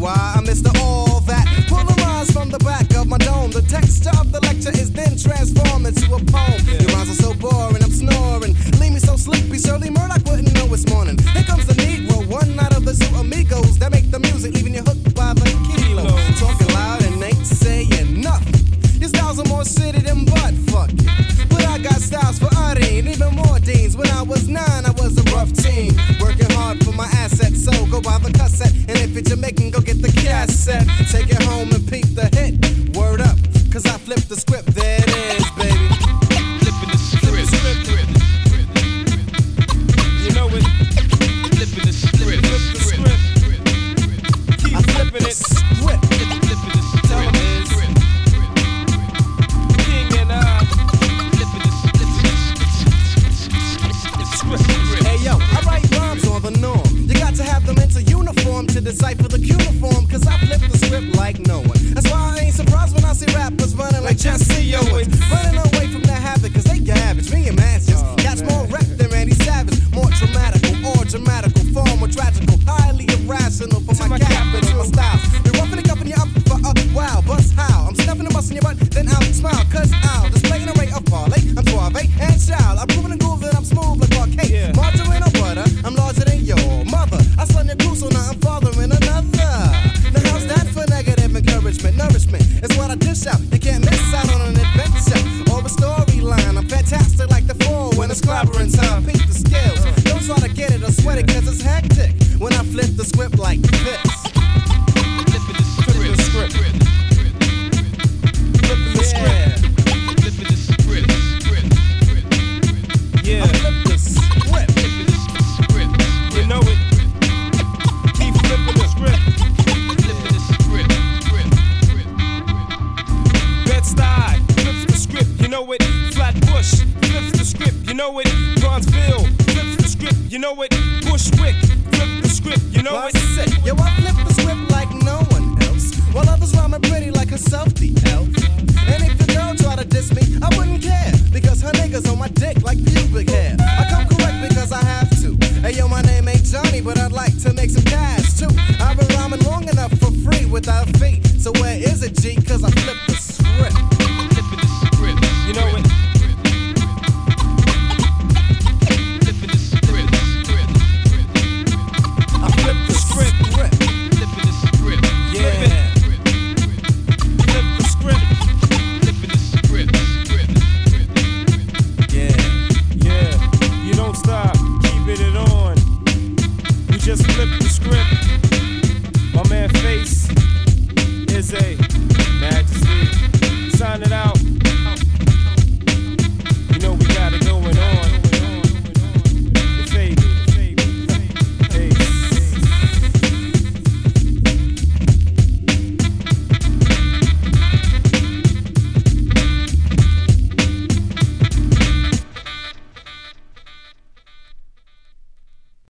why I missed all that. Polarized from the back of my dome. The texture of the lecture is then transformed into a poem. Your rhymes are so boring, I'm snoring. Leave me so sleepy, Shirley Murdoch wouldn't know it's morning. Here comes the Negro, one out of the two amigos that make the music, leaving you hooked by the kilo. Talking loud and ain't saying nothing. Your styles are more city than butt fucking. But I got styles for Udine, even more deans. When I was 9, I was a rough teen. Working hard for my assets, so go buy the cassette. And if you're Jamaican, go get the cassette. Take it home and peep the hit. Word up, cause I flipped the script. There it is, baby. Flipping the script. You know it. Flipping the script. Keep flipping it. Script. Tell 'em it's King and flipping the script. Hey yo, I write rhymes on the norm. You got to have them into uniform to decipher the cuneiform. Cause I flip the script like no one. That's why I ain't surprised when I see rappers running like Jesse Owens. Running away from that habit cause they garbage. Me and Mans just catch more rep than Randy Savage. More dramatical, or dramatical, far more tragical. Highly irrational for my capital, my styles. You're roughing it up and you're up for a wow. Bust how? I'm stuffing the bus in your butt, then I'll smile. Cause I'll display an array of parlay. I'm suave and child. I'm proving and groove that I'm smooth like parquet. Margarine or butter, I'm larger than your mother. I slung your goose, so now I'm fathering another. Now how's that for negative encouragement? Nourishment is what I dish out. You can't miss out on an adventure or a storyline. I'm fantastic like the four when it's clobbering time. Peep the scales. Don't try to get it or sweat it cause it's hectic when I flip the script like this. Flipping the script. Flipping the script. Flipping the script. Yeah. I flip the script. Flipping the script. You know it. Keep flipping the script. Flipping the script. Bed-Stuy flips the script. You know it. Flatbush flips the script. You know it. Bronzeville flips the script. You know it. Bushwick flip the script. You know it. Yo, I flip the script like no one else. While others rhyming pretty like herself, the elf. And if the girl try to diss me, I wouldn't care. Because her niggas on my dick like pubic hair. I come correct because I have to. Hey yo, my name ain't Johnny, but I'd like to make some cash too. I've been rhyming long enough for free without fee. So where is it, G? Cause I flip the script. Flipping the script. You know it.